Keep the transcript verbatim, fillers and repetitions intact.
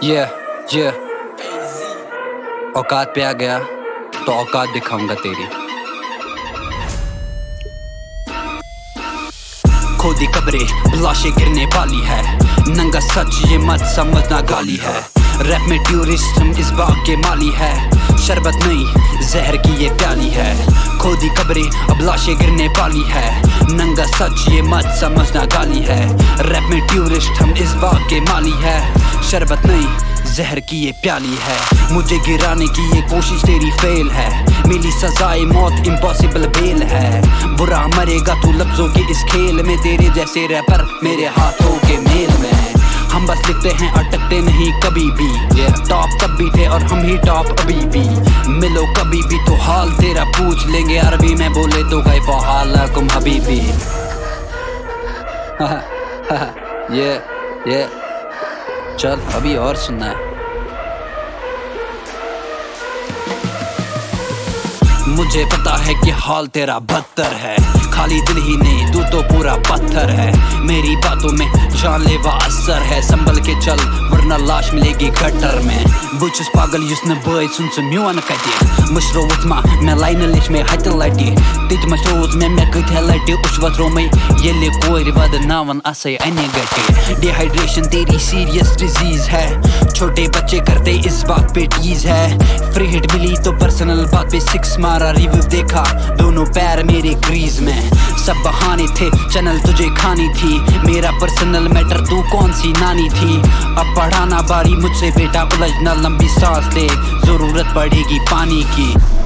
ये ये औकात पे आ गया तो औकात दिखाऊंगा तेरी। खोदी कब्रें लाशें गिरने वाली है, नंगा सच ये मत समझना गाली है। रैप में टूरिस्ट हम इस बाग के माली है, शरबत नहीं जहर की ये प्याली है। खोदी कब्रें अब लाशें गिरने वाली है, नंगा सच ये मत समझना गाली है। रैप में टूरिस्ट हम इस बाग के माली है, शरबत नहीं जहर की ये प्याली है। मुझे गिराने की ये कोशिश तेरी फेल है, मिली सजाए मौत इम्पॉसिबल बेल है। बुरा मरेगा तू लफ्जों के इस खेल में, तेरे जैसे रैपर मेरे हाथों के मेल में। हम बस लिखते हैं अटकते नहीं कभी भी, टॉप तब भी थे और हम ही टॉप अभी भी। मिलो कभी भी तो हाल तेरा पूछ लेंगे, अरबी में बोले तो कैफ हालकुम हबीबी। ये ये चल अभी और सुनना है। मुझे पता है कि हाल तेरा बदतर है, खाली दिल ही नहीं तू तो पूरा पत्थर है। मेरी बातों में जानलेवा असर है, संभल के चल वरना लाश मिलेगी गटर में। Bus چھُس पागल یُس نہٕ بٲے سُنٛد سُہ میون کَتہِ مٔشرووُتھ ما مےٚ لاینہٕ لیٚچھ مےٚ ہَتہِ لَٹہِ، تِتہِ مٔشرووُتھ مےٚ مےٚ کۭتیاہ لَٹہِ اُشوَت رومٕے ییٚلہِ کورِ وَدناوَن اَسَے اَنہِ گَٹہِ۔ ڈِہایڈریشن तेरी सीरियस डिजीज है, छोटे बच्चे करते इस बात पे टीज है। फ्री हिट मिली तो पर्सनल बात पे सिक्स मारा, रिव्यू देखा दोनों पैर मेरे क्रीज में। सब बहाने थे चैनल तुझे खानी थी, मेरा पर्सनल मैटर तू कौन सी नानी थी। अब पढ़ाना बारी मुझसे बेटा उलझना, लंबी सांस ले जरूरत पड़ेगी पानी की।